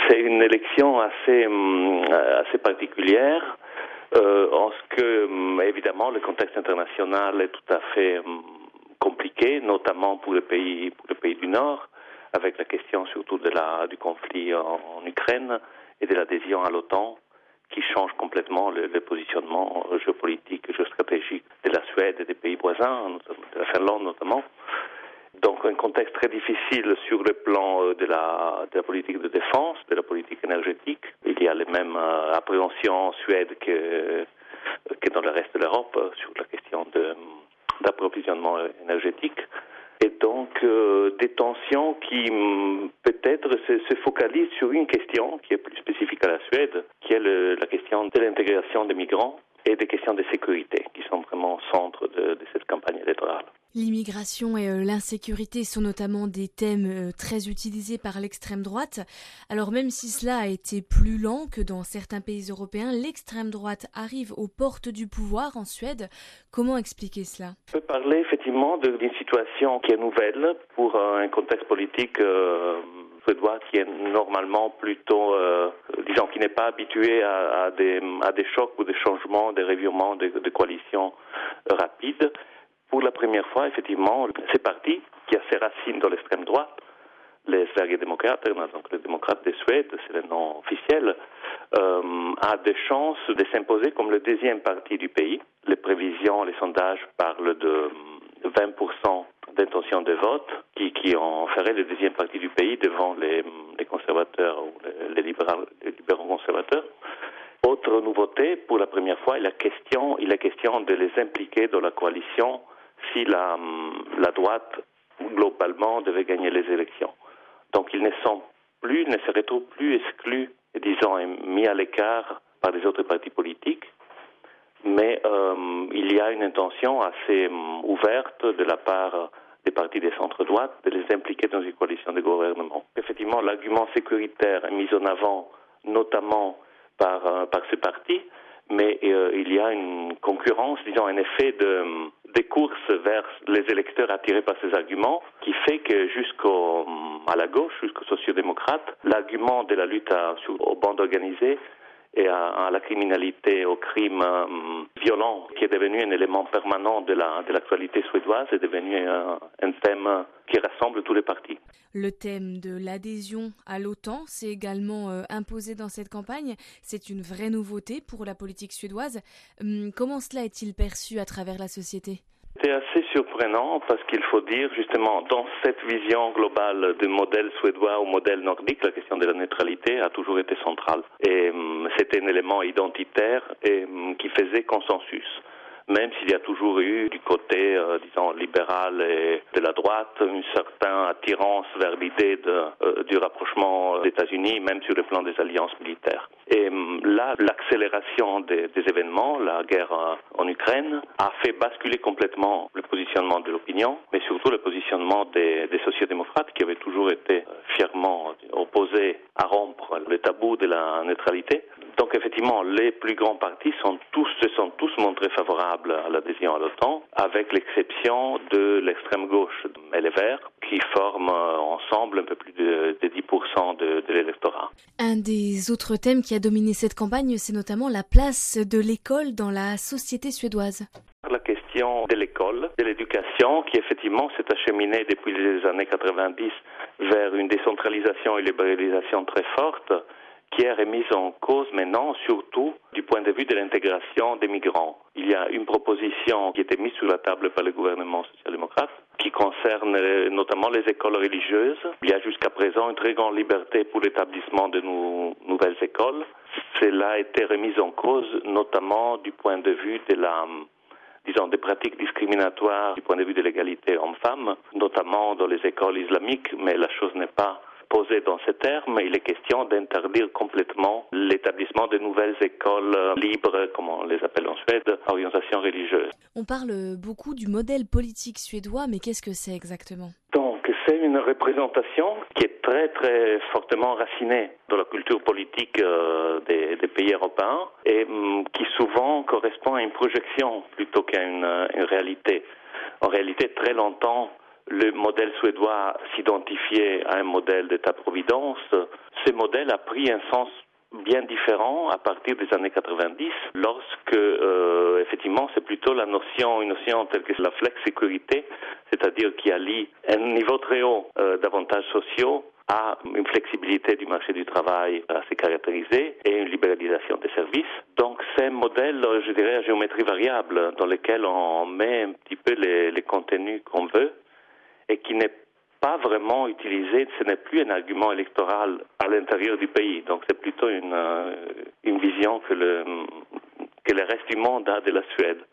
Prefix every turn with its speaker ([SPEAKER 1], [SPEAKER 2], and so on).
[SPEAKER 1] C'est une élection assez particulière, en ce que, évidemment, le contexte international est tout à fait compliqué, notamment pour le pays du Nord, avec la question surtout du conflit en Ukraine et de l'adhésion à l'OTAN, qui change complètement le positionnement géopolitique et géostratégique de la Suède et des pays voisins, de la Finlande notamment. Donc un contexte très difficile sur le plan de la politique de défense, de la politique énergétique. Il y a les mêmes appréhensions en Suède que dans le reste de l'Europe sur la question d'approvisionnement énergétique. Et donc des tensions qui peut-être se focalisent sur une question qui est plus spécifique à la Suède, qui est la question de l'intégration des migrants et des questions de sécurité, qui sont vraiment au centre de cette campagne électorale.
[SPEAKER 2] L'immigration et l'insécurité sont notamment des thèmes très utilisés par l'extrême droite. Alors même si cela a été plus lent que dans certains pays européens, l'extrême droite arrive aux portes du pouvoir en Suède. Comment expliquer cela ?
[SPEAKER 1] On peut parler effectivement d'une situation qui est nouvelle pour un contexte politique suédois qui est normalement plutôt, disons, qui n'est pas habitué à des chocs ou des changements, des revirements de coalitions rapides. Pour la première fois, effectivement, ce parti qui a ses racines dans l'extrême droite, les Sverigedemokrater, donc les démocrates de Suède, c'est le nom officiel, a des chances de s'imposer comme le deuxième parti du pays. Les prévisions, les sondages parlent de 20% d'intention de vote qui en ferait le deuxième parti du pays devant les conservateurs ou les libéraux conservateurs. Autre nouveauté, pour la première fois, il est question de les impliquer dans la coalition si la droite, globalement, devait gagner les élections. Donc ils ne se retrouvent plus exclus, disons, et mis à l'écart par les autres partis politiques, mais il y a une intention assez ouverte de la part des partis des centre-droite de les impliquer dans une coalition de gouvernement. Effectivement, l'argument sécuritaire est mis en avant, notamment par ce parti, mais il y a une concurrence, disons, un effet des courses vers les électeurs attirés par ces arguments, qui fait que à la gauche, jusqu'aux sociodémocrates, l'argument de la lutte aux bandes organisées et à la criminalité, au crime violent, qui est devenu un élément permanent de l'actualité suédoise, est devenu un thème qui rassemble tous les partis.
[SPEAKER 2] Le thème de l'adhésion à l'OTAN s'est également imposé dans cette campagne. C'est une vraie nouveauté pour la politique suédoise. Comment cela est-il perçu à travers la société ?
[SPEAKER 1] C'est assez surprenant parce qu'il faut dire justement dans cette vision globale du modèle suédois au modèle nordique, la question de la neutralité a toujours été centrale. Et c'était un élément identitaire et qui faisait consensus. Même s'il y a toujours eu du côté, disons, libéral et de la droite, une certaine attirance vers l'idée du rapprochement des États-Unis, même sur le plan des alliances militaires. Et là, l'accélération des événements, la guerre en Ukraine, a fait basculer complètement le positionnement de l'opinion, mais surtout le positionnement des sociodémocrates qui avaient toujours été fièrement opposés à rompre le tabou de la neutralité. Donc effectivement, les plus grands partis se sont tous montrés favorables à l'adhésion à l'OTAN, avec l'exception de l'extrême gauche et les Verts, qui forment ensemble un peu plus de 10% de l'électorat.
[SPEAKER 2] Un des autres thèmes qui a dominé cette campagne, c'est notamment la place de l'école dans la société suédoise.
[SPEAKER 1] La question de l'école, de l'éducation, qui effectivement s'est acheminée depuis les années 90 vers une décentralisation et libéralisation très forte, qui est remise en cause maintenant, surtout du point de vue de l'intégration des migrants. Il y a une proposition qui a été mise sur la table par le gouvernement social-démocrate, qui concerne notamment les écoles religieuses. Il y a jusqu'à présent une très grande liberté pour l'établissement de nouvelles écoles. Cela a été remis en cause, notamment du point de vue des pratiques discriminatoires du point de vue de l'égalité homme-femme, notamment dans les écoles islamiques, mais la chose n'est pas posée dans ces termes. Il est question d'interdire complètement l'établissement de nouvelles écoles libres, comme on les appelle en Suède, à orientation religieuse.
[SPEAKER 2] On parle beaucoup du modèle politique suédois, mais qu'est-ce que c'est exactement ?
[SPEAKER 1] Donc, c'est une représentation qui est très très fortement racinée dans la culture politique des pays européens et qui souvent correspond à une projection plutôt qu'à une réalité. En réalité, très longtemps, le modèle suédois s'identifiait à un modèle d'État-providence, ce modèle a pris un sens bien différent à partir des années 90, lorsque effectivement c'est plutôt une notion telle que la flex-sécurité, c'est-à-dire qui allie un niveau très haut d'avantages sociaux à une flexibilité du marché du travail assez caractérisée et une libéralisation des services. Donc c'est un modèle, je dirais, à géométrie variable, dans lequel on met un petit peu les contenus qu'on veut et qui n'est pas vraiment utilisé, ce n'est plus un argument électoral à l'intérieur du pays. Donc c'est plutôt une vision que le reste du monde a de la Suède.